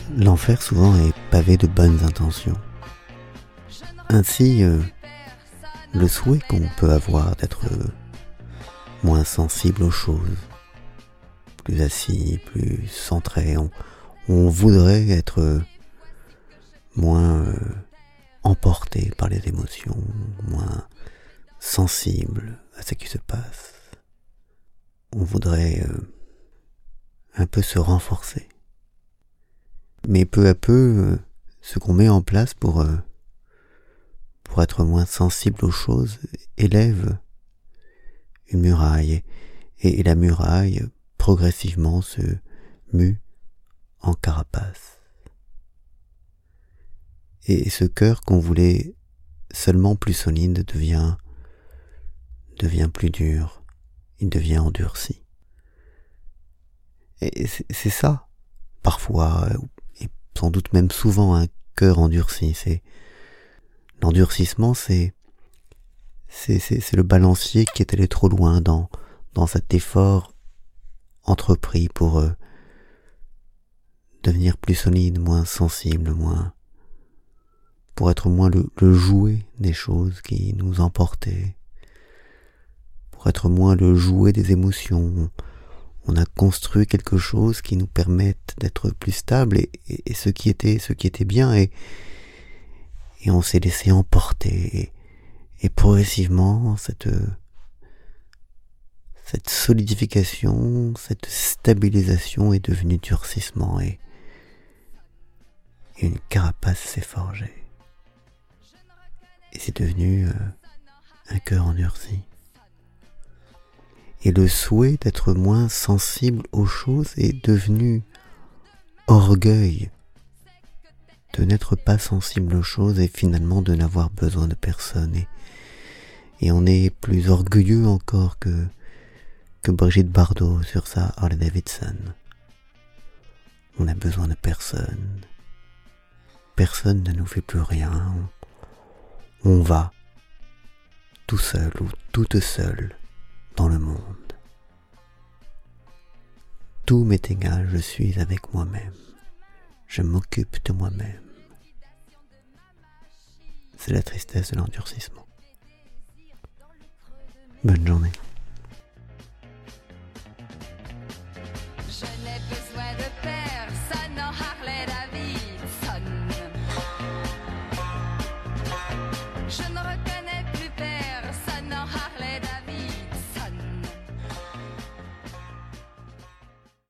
L'enfer souvent est pavé de bonnes intentions. Ainsi, le souhait qu'on peut avoir d'être moins sensible aux choses, plus assis, plus centré, on voudrait être moins emporté par les émotions, moins sensible à ce qui se passe. On voudrait un peu se renforcer. Mais peu à peu, ce qu'on met en place pour être moins sensible aux choses élève une muraille, et la muraille progressivement se mue en carapace. Et ce cœur qu'on voulait seulement plus solide devient plus dur, il devient endurci. Et c'est ça, parfois, et sans doute même souvent, un cœur endurci. L'endurcissement, c'est le balancier qui est allé trop loin dans cet effort entrepris pour devenir plus solide, moins sensible, pour être moins le jouet des choses qui nous emportaient, pour être moins le jouet des émotions. On a construit quelque chose qui nous permette d'être plus stable et ce qui était bien, et on s'est laissé emporter, et progressivement cette solidification, cette stabilisation est devenue durcissement, et une carapace s'est forgée, et c'est devenu un cœur endurci. Et le souhait d'être moins sensible aux choses est devenu orgueil, de n'être pas sensible aux choses et finalement de n'avoir besoin de personne. Et on est plus orgueilleux encore que Brigitte Bardot sur sa Harley Davidson. On n'a besoin de personne. Personne ne nous fait plus rien. On va, tout seul ou toute seule, dans le monde. Tout m'est égal, je suis avec moi-même. Je m'occupe de moi-même. C'est la tristesse de l'endurcissement. Bonne journée.